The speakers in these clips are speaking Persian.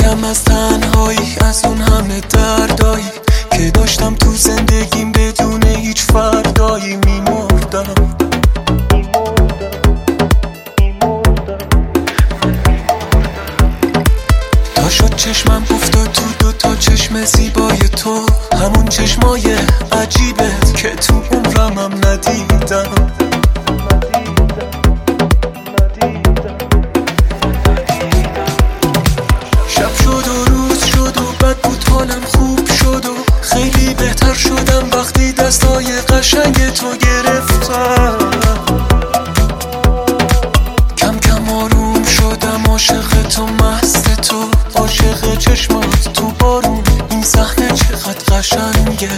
میرم از تنهایی، از اون همه دردایی که داشتم تو زندگیم بدون هیچ فردایی. میمردم تا شد چشمم افتاد تو دوتا چشم زیبای تو، همون چشمای عجیبت که تو عمرم ندیدم. شب شد و روز شد و بد بود حالم خوب شد و خیلی بهتر شدم وقتی دستای قشنگ تو گرفتم. کم کم آروم شدم، عاشق تو، مست تو، عاشق چشمات تو بارون. این صحنه چقدر قشنگه.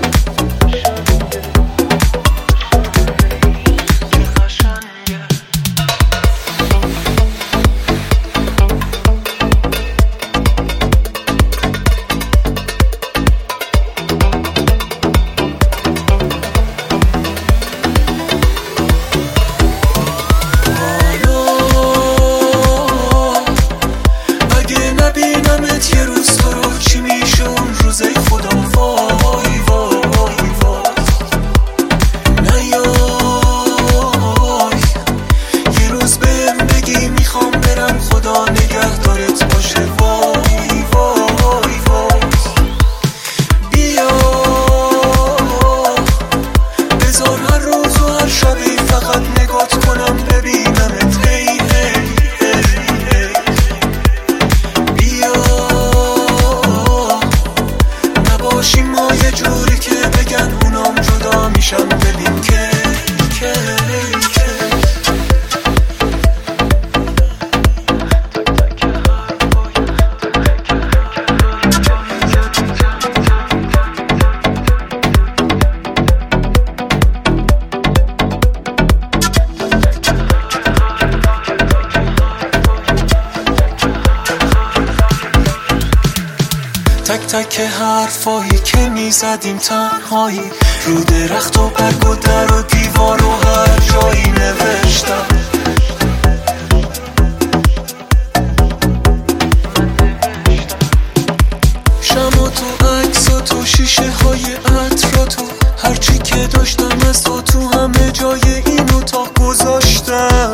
تک تک حرفایی که میزدیم تنهایی، رو درخت و برگ و در و دیوار و هر جایی نوشتم. شما تو، عکس و تو، شیشه های عطر تو، هرچی که داشتم از تو همه جای این اتاق گذاشتم.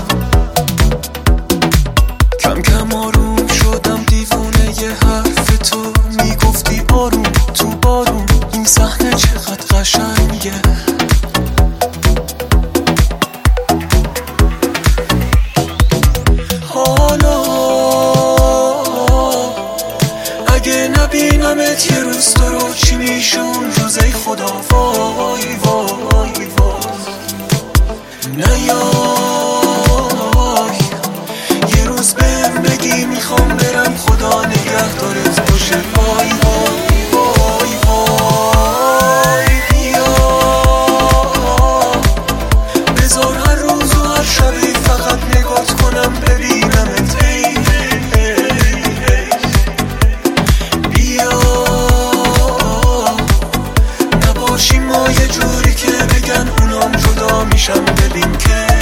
کم کم آروم شدم، دیوونه ی حرف تو، میگفتی آروم تو بارون. این صحنه چقدر قشنگه. حالا اگه نبینمت یه روز تو رو، چی میشه اون روز؟ ای خدا وای وای وای. نیای یه روز بهم بگی میخوام برم، خدا نگهدارت باشه. وای وای وای وای. بیا بذار هر روز و هر شبی فقط نگات کنم ببینمت. ای ای ای. بیا نباشیم ما یه جوری که بگن اونام جدا میشن. ببین که